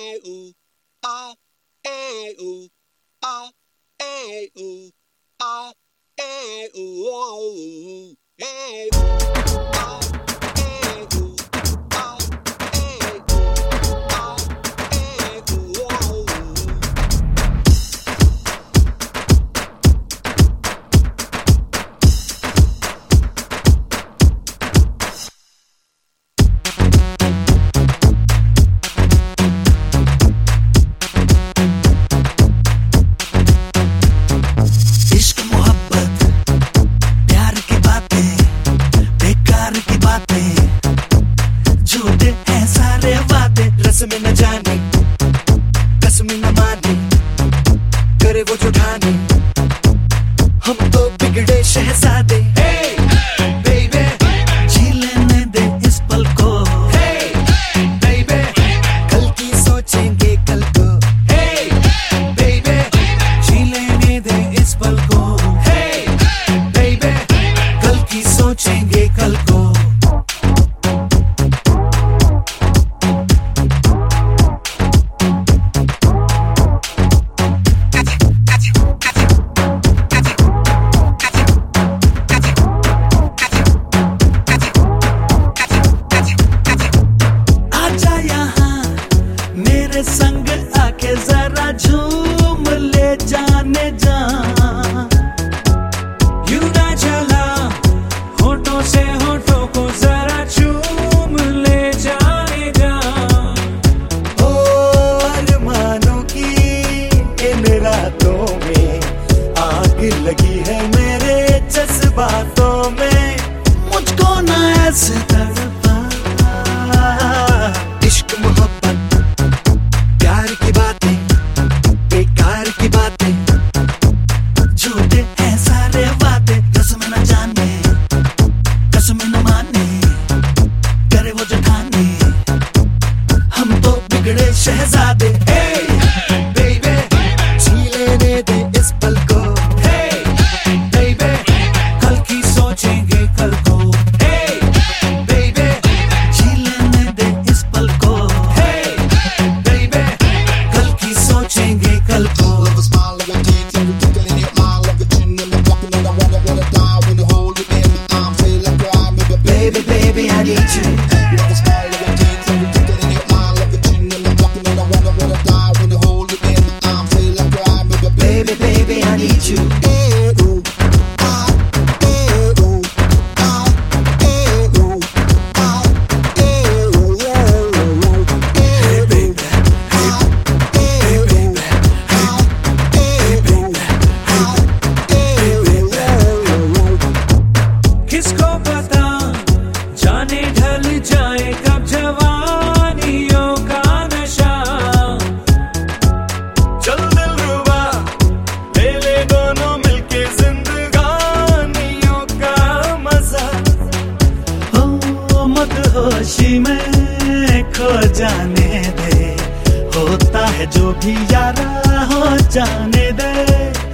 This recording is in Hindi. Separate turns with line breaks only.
में न जाने कसम न माने करे वो जो ठाने हम तो बिगड़े शहजादे। Hey, baby, जी लेने दे इस पल को। Hey, baby, कल की सोचेंगे कल को। Hey, baby, जी लेने दे इस पल को। Hey, baby, कल की सोचेंगे कल को। संग आके जरा झूम ले जाने जा, यूं ना चला होठों से होठों को जरा चूम ले जाने जा। ओ अरमानों की इन रातों में आग लगी है मेरे जज्बातों में, मुझको ना ऐसे तड़पा। इश्क मोहब्बत प्यार की बातें बेकार की बातें, झूठे हैं सारे वादे, कसम न जाने कसम न माने करे वो जो ठाने हम तो बिगड़े शहजादे। Hey, baby, जी लेने दे इस पल को। Hey, baby, कल की सोचेंगे कल को। Hey, baby, जी लेने दे इस पल को। Hey, baby, कल की सोचेंगे कल को। Baby, baby, I need you. Baby, baby, I need you. किसको पता जाने ढल जाए कब जवानियों का नशा, चल दिलरुबा ले ले दोनों मिलके जिंदगानियों का मजा। हो मदहोशी में खो जाने दे, होता है जो भी यारा हो जाने दे।